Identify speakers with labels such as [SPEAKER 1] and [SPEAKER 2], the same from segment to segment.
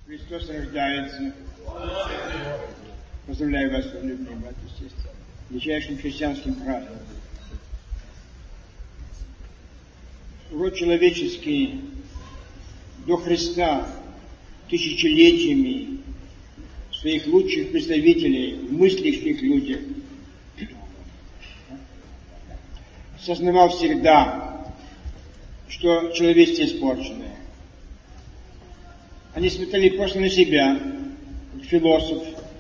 [SPEAKER 1] Христос рождается. Поздравляю вас, возлюбленные братья и сестры, величайшим христианским праздником. Род человеческий до Христа тысячелетиями своих лучших представителей в мыслящих людях сознавал всегда, что человечество испорченное. Они смотрели просто на себя, как философ,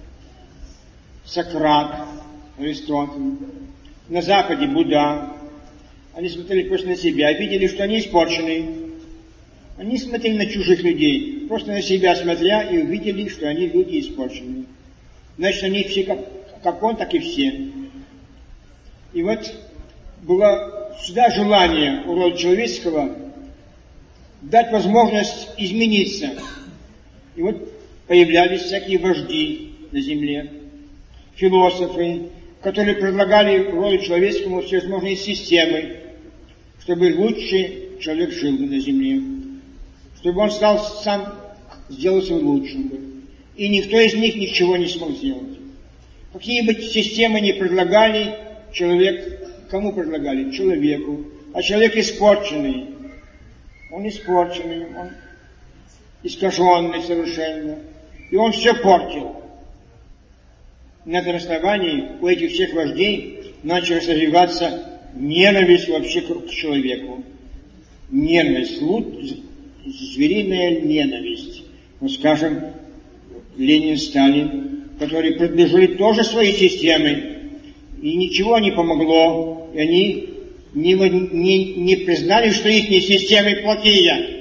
[SPEAKER 1] Сократ, Аристотель, на Западе Будда. Они смотрели просто на себя, видели, что они испорчены. Они смотрели на чужих людей, просто на себя смотря, и увидели, что они люди испорченные. Значит, они все как он, так и все. И вот было всегда желание у рода человеческого дать возможность измениться. И вот появлялись всякие вожди на земле, философы, которые предлагали роду человеческому всевозможные системы, чтобы лучше человек жил на земле, чтобы он стал сам сделаться лучшим. И никто из них ничего не смог сделать. Какие бы системы ни предлагали, кому предлагали? Человеку. А человек испорченный. Он испорченный, он искаженный совершенно. И он все портил. На этом основании у этих всех вождей начала развиваться ненависть вообще к человеку. Ненависть, звериная ненависть. Вот скажем, Ленин, Сталин, которые предложили тоже свои системы, и ничего не помогло, и они не признали, что их системы плохие.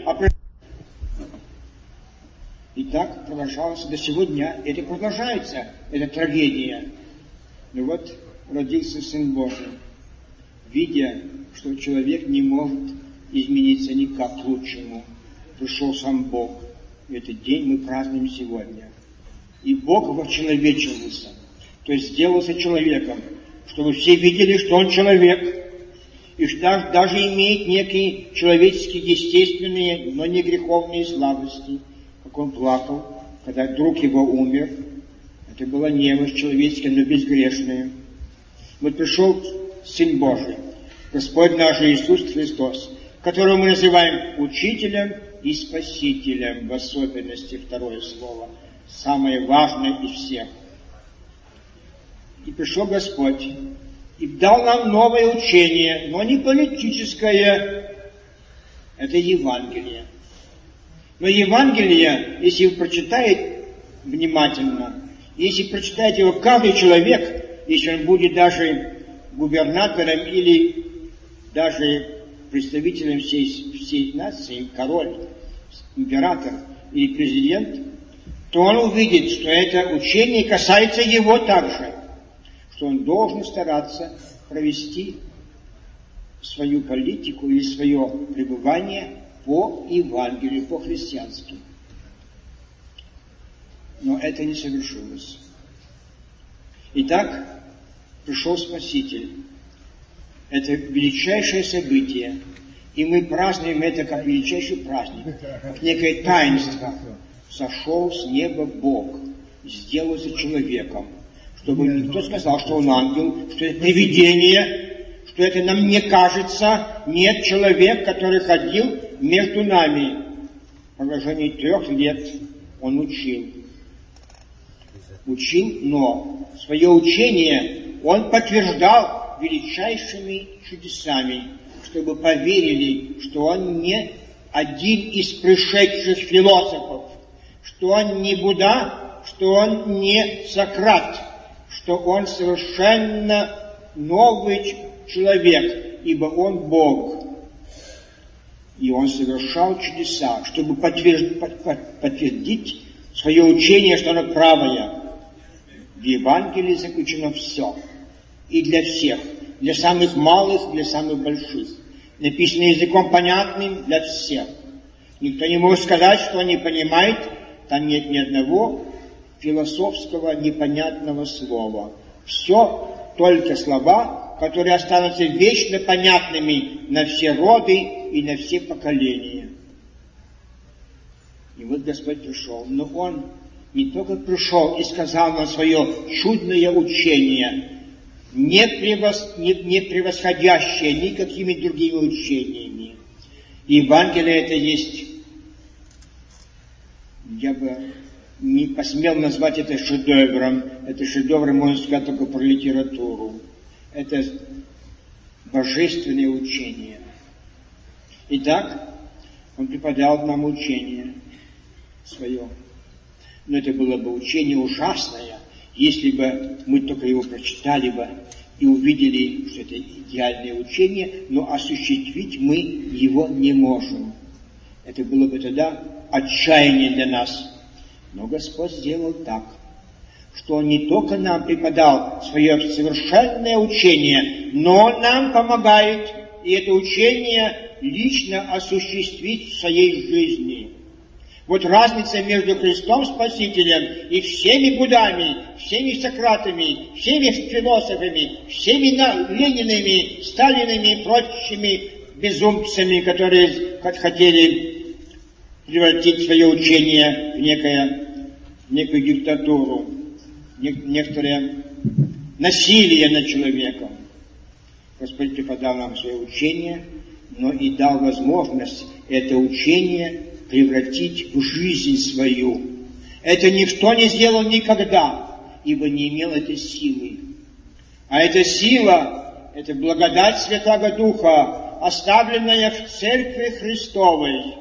[SPEAKER 1] И так продолжалось до сего дня. Это продолжается, эта трагедия. Но вот родился Сын Божий, видя, что человек не может измениться никак к лучшему. Пришел сам Бог. И этот день мы празднуем сегодня. И Бог вочеловечился, то есть сделался человеком, чтобы все видели, что Он человек, и что даже имеет некие человеческие, естественные, но не греховные слабости, как Он плакал, когда друг его умер. Это была немощь человеческая, но безгрешная. Вот пришел Сын Божий, Господь наш Иисус Христос, которого мы называем Учителем и Спасителем, в особенности второе слово, самое важное из всех. И пришел Господь, и дал нам новое учение, но не политическое, это Евангелие. Но Евангелие, если вы прочитаете внимательно, если прочитает его каждый человек, если он будет даже губернатором или даже представителем всей нации, король, император или президент, то он увидит, что это учение касается его также, что он должен стараться провести свою политику или свое пребывание по Евангелию, по-христиански. Но это не совершилось. Итак, пришел Спаситель. Это величайшее событие, и мы празднуем это как величайший праздник, как некое таинство. Сошел с неба Бог, сделался человеком, чтобы никто сказал, что он ангел, что это привидение, что это нам не кажется. Нет, человек, который ходил между нами. В продолжении 3 лет он учил. Но свое учение он подтверждал величайшими чудесами, чтобы поверили, что он не один из пришедших философов, что он не Будда, что он не Сократ, что он совершенно новый человек, ибо он Бог. И он совершал чудеса, чтобы подтвердить свое учение, что оно правое. В Евангелии заключено все. И для всех. Для самых малых, для самых больших. Написано языком понятным для всех. Никто не может сказать, что он не понимает. Там нет ни одного философского непонятного слова. Все только слова, которые останутся вечно понятными на все роды и на все поколения. И вот Господь пришел. Но Он не только пришел и сказал нам свое чудное учение, не превосходящее никакими другими учениями. Евангелие это есть, я бы не посмел назвать это шедевром. Это шедевр, можно сказать, только про литературу. Это божественное учение. Итак, Он преподал нам учение свое. Но это было бы учение ужасное, если бы мы только его прочитали бы и увидели, что это идеальное учение, но осуществить мы его не можем. Это было бы тогда отчаяние для нас. Но Господь сделал так, что Он не только нам преподал свое совершенное учение, но Он нам помогает и это учение лично осуществить в своей жизни. Вот разница между Христом Спасителем и всеми Буддами, всеми Сократами, всеми философами, всеми Ленинами, Сталинами и прочими безумцами, которые хотели превратить свое учение в некую диктатуру, некоторое насилие над человеком. Господь преподал нам свое учение, но и дал возможность это учение превратить в жизнь свою. Это никто не сделал никогда, ибо не имел этой силы. А эта сила, это благодать Святого Духа, оставленная в Церкви Христовой,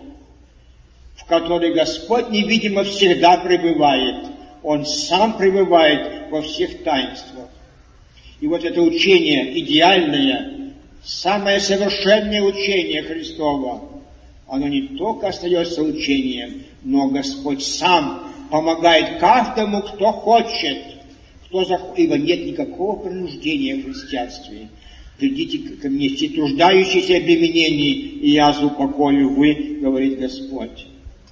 [SPEAKER 1] в которой Господь невидимо всегда пребывает. Он сам пребывает во всех таинствах. И вот это учение идеальное, самое совершенное учение Христово, оно не только остается учением, но Господь сам помогает каждому, кто хочет, ибо нет никакого принуждения в христианстве. Придите ко мне, все труждающиеся обременений, и я упокою вы, говорит Господь.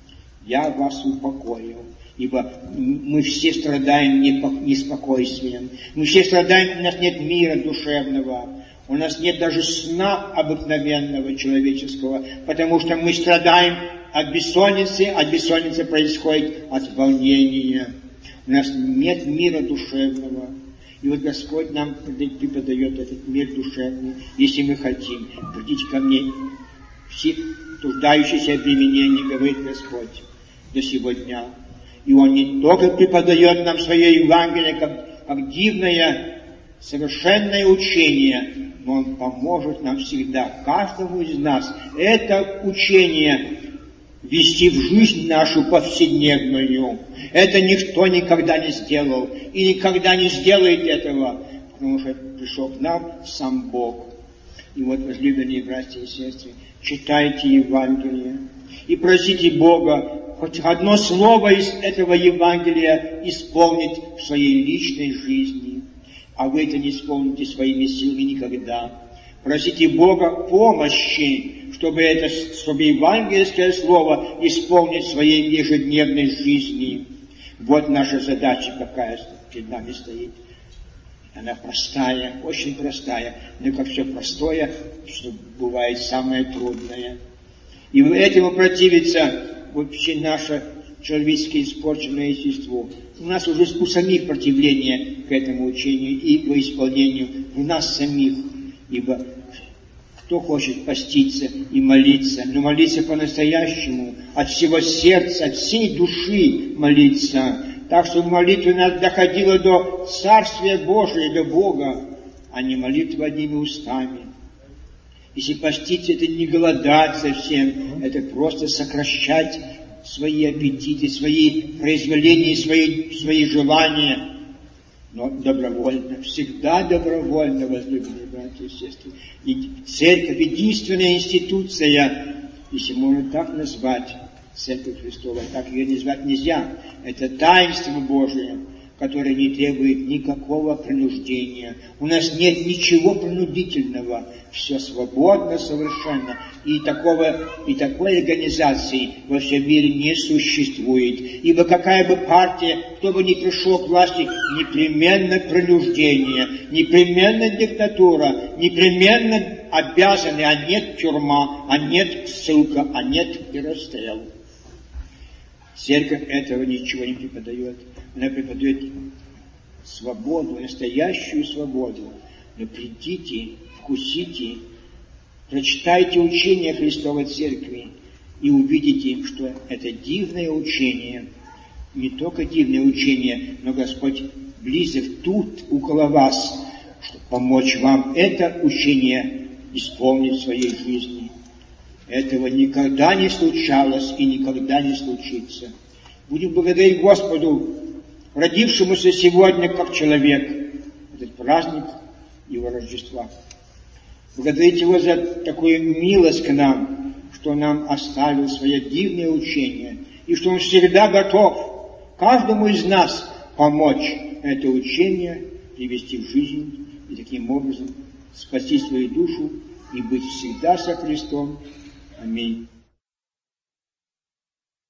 [SPEAKER 1] Я вас упокою, ибо мы все страдаем неспокойствием, мы все страдаем, у нас нет мира душевного, у нас нет даже сна обыкновенного человеческого, потому что мы страдаем от бессонницы, от бессонницы происходит от волнения. У нас нет мира душевного. И вот Господь нам преподает этот мир душевный, если мы хотим. Придите ко мне, все труждающиеся обременения, говорит Господь, до сего дня. И Он не только преподает нам свое Евангелие, как дивное, совершенное учение, но Он поможет нам всегда, каждому из нас, это учение вести в жизнь нашу повседневную. Это никто никогда не сделал и никогда не сделает этого, потому что пришел к нам сам Бог. И вот, возлюбленные братья и сестры, читайте Евангелие и просите Бога хоть одно слово из этого Евангелия исполнить в своей личной жизни. А вы это не исполните своими силами никогда. Просите Бога помощи, чтобы евангельское слово исполнить в своей ежедневной жизни. Вот наша задача, какая перед нами стоит. Она простая, очень простая, но как все простое, что бывает самое трудное. И этому противится вообще наше человеческое испорченное естество. У нас уже у самих противление к этому учению и по исполнению в нас самих. Ибо кто хочет поститься и молиться, но молиться по-настоящему, от всего сердца, от всей души молиться, так, чтобы молитва нас доходила до Царствия Божия, до Бога, а не молитва одними устами. Если поститься, это не голодать совсем, это просто сокращать свои аппетиты, свои произволения, свои желания, но добровольно, всегда добровольно, возлюбленные братья и сестры. И церковь — единственная институция, если можно так назвать, Церковь Христова, так ее назвать нельзя. Это таинство Божие, которое не требует никакого принуждения. У нас нет ничего принудительного. Все свободно совершенно. И такой организации во всем мире не существует. Ибо какая бы партия, кто бы ни пришел к власти, непременно принуждение, непременно диктатура, непременно обязаны, а нет тюрьма, а нет ссылка, а нет и расстрел. Церковь этого ничего не преподает. Она преподает свободу, настоящую свободу. Но придите, вкусите, прочитайте учение Христовой Церкви и увидите, что это дивное учение. Не только дивное учение, но Господь близок тут, около вас, чтобы помочь вам это учение исполнить в своей жизни. Этого никогда не случалось и никогда не случится. Будем благодарить Господу, родившемуся сегодня как человек, этот праздник Его Рождества. Благодарить Его за такую милость к нам, что нам оставил свое дивное учение, и что Он всегда готов каждому из нас помочь это учение привести в жизнь и таким образом спасти свою душу и быть всегда со Христом. Аминь.